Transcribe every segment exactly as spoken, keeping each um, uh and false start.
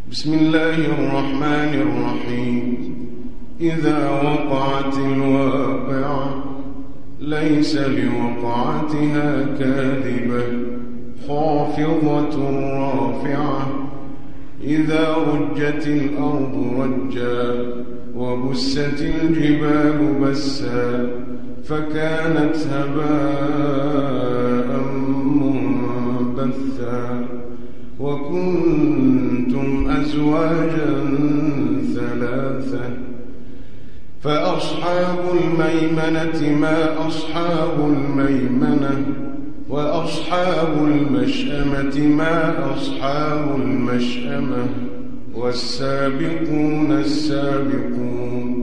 بسم الله الرحمن الرحيم. إذا وقعت الواقعة ليس لوقعتها كاذبة خافضة رافعة إذا رجت الأرض رجا وبست الجبال بسا فكانت هباء منبثا وكنتم أزواجا ثلاثة فأصحاب الميمنة ما أصحاب الميمنة وأصحاب المشأمة ما أصحاب المشأمة والسابقون السابقون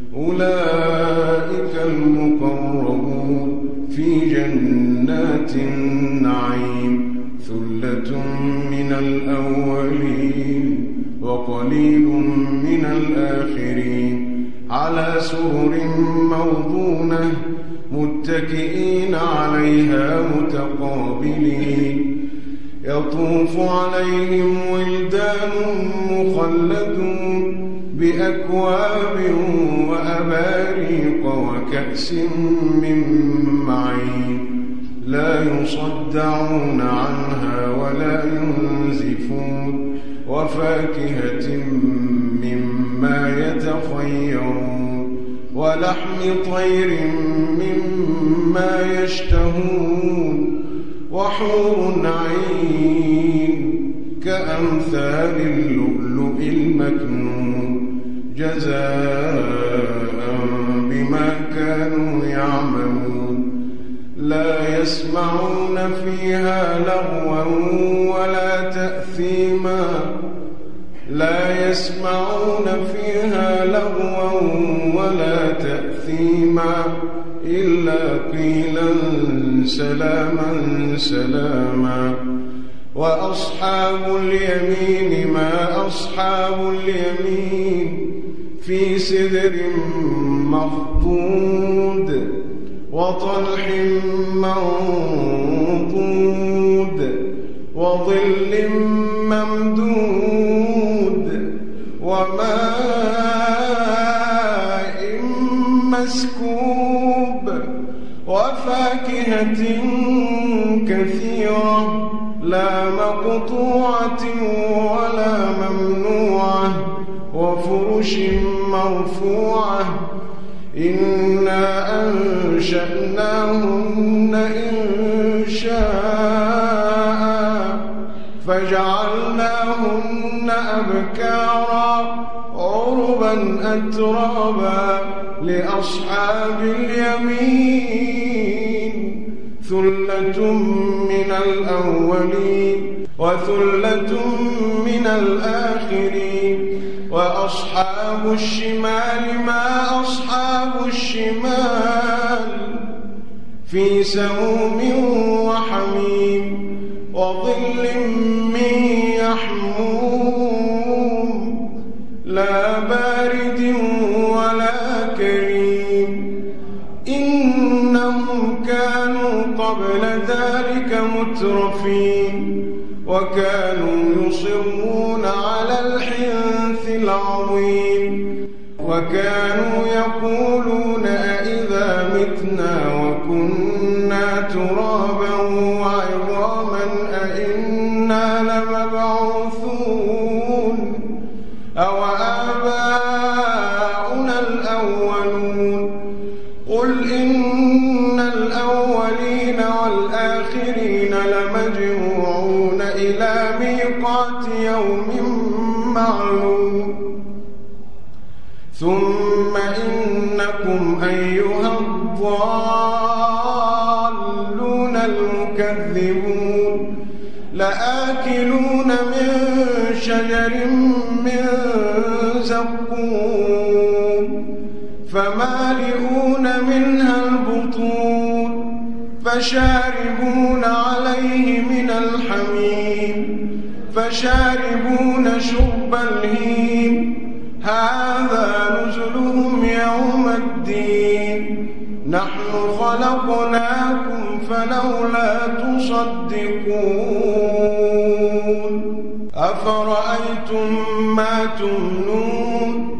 أولئك المقربون في جنات النعيم ثلة من الأولين وقليل من الآخرين على سرر موضونة متكئين عليها متقابلين يطوف عليهم ولدان مخلدون بأكواب وأباريق وكأس من معين لا يصدعون عنها ولا ينزفون وفاكهة مما يتخيرون ولحم طير مما يشتهون وحور عين كأمثال اللؤلؤ المكنون جزاء بما كانوا يعملون لا يسمعون فيها لغوا ولا تأثيما لا يسمعون فيها لغوا ولا تأثيما إلا قيلا سلاما سلاما وأصحاب اليمين ما أصحاب اليمين في سدر مخضود وطلح منضود وظل ممدود وماء مسكوب وفاكهة كثيرة لا مقطوعة ولا ممنوعة وفرش مرفوعة إنا أنشأناهن إنشاء فجعلناهن أبكارا عربا أترابا لأصحاب اليمين ثلة من الأولين وثلة من الآخرين وأصحاب الشمال ما أصحاب الشمال في سموم وحميم وظل من يحموم لا بارد ولا كريم إنهم كانوا قبل ذلك مترفين وكانوا يصرون على الحنث العظيم وكانوا يقولون أئذا متنا وكنا ترابا وعظاما أئنا لمبعوثون أو آباؤنا الأولون قل إن الأولين والآخرين لمجموعون إلى ميقات يوم معلوم ثم إنكم أيها الضالون المكذبون لآكلون من شجر من زقوم فمالئون منها البطون فشاربون عليه من الحميم فشاربون شرب الهيم هذا نزلهم يوم الدين نحن خلقناكم فلولا تصدقون أفرأيتم ما تمنون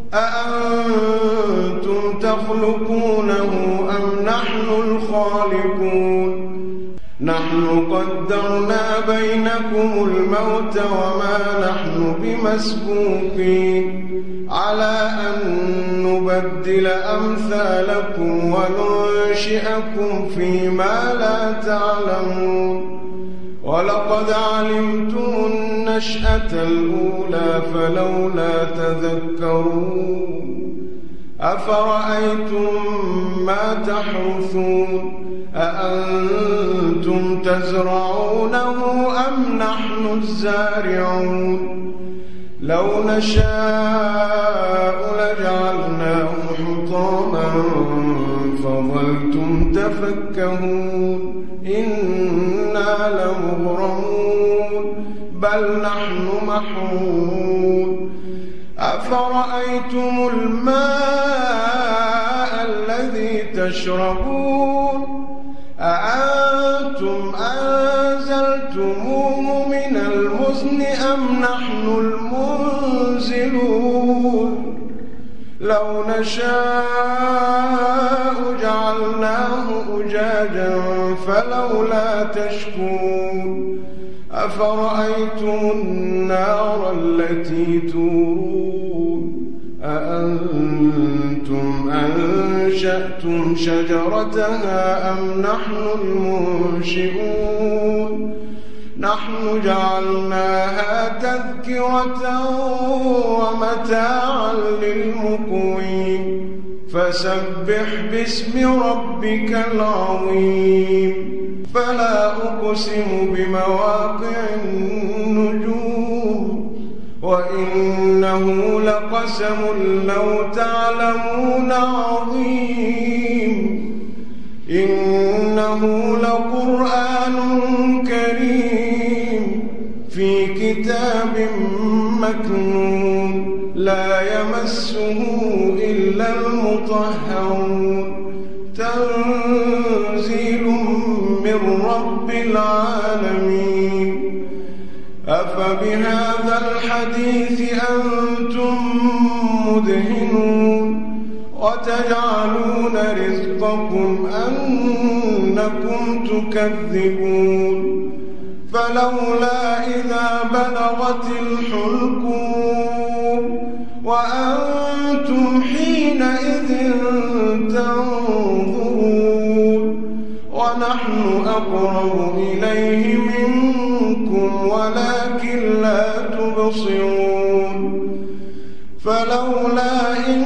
أأنتم تخلقونه أم نحن الخالقون نحن قدرنا بينكم الموت وما نحن بمسبوقين على أن نبدل أمثالكم وننشئكم فيما لا تعلمون ولقد علمتم النشأة الأولى فلولا تذكرون أفرأيتم ما تحرثون أأنتم تزرعونه أم نحن الزارعون لو نشاء لجعلناه حطاما فظلتم تفكهون إنا لمغرمون بل نحن محرومون أفرأيتم الماء الذي تشربون أأنتم أنزلتموه من المزن أم نحن المنزلون لو نشاء جعلناه أجاجا فلولا تشكرون أفرأيتم النار التي تورون أأنتم أنشأتم شجرتها أم نحن المنشئون نحن جعلناها تذكرة ومتاعا للمقوين فسبح باسم ربك العظيم فلا أقسم بمواقع النجوم وإنه لقسم لو تعلمون عظيم إنه لقرآن كريم في كتاب مكنون لا يمسه إلا المطهرون تنزيل من رب العالمين أفبهذا الحديث أنتم مدهنون وتجعلون رزقكم أنكم تكذبون فلولا إذا بلغت الحلقوم وأنتم حينئذ تنظرون ونحن أقرب إليه منكم ولكن لا تبصرون فلولا إن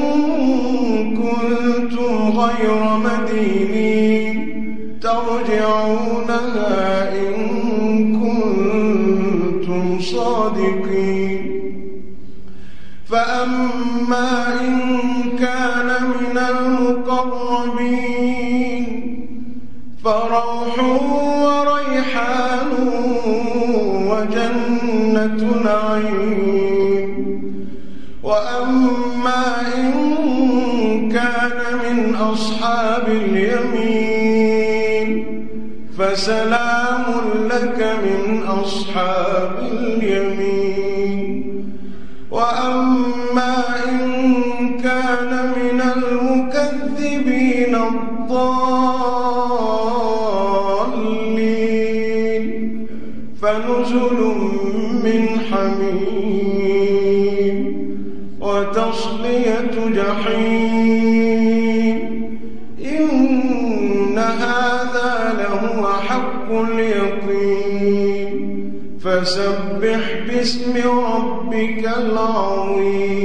كنتم غير مدينين ترجعونها إن كنتم صادقين فأما إن كان من المقربين فروح وريحان وجنة نعيم وأما إن كان من أصحاب اليمين فسلام لك من أصحاب اليمين وأما إن كان من المكذبين الضالين فنزل من حميم وتصلية جحيم إن هذا لهو حق اليقين فسبح باسم ربك العظيم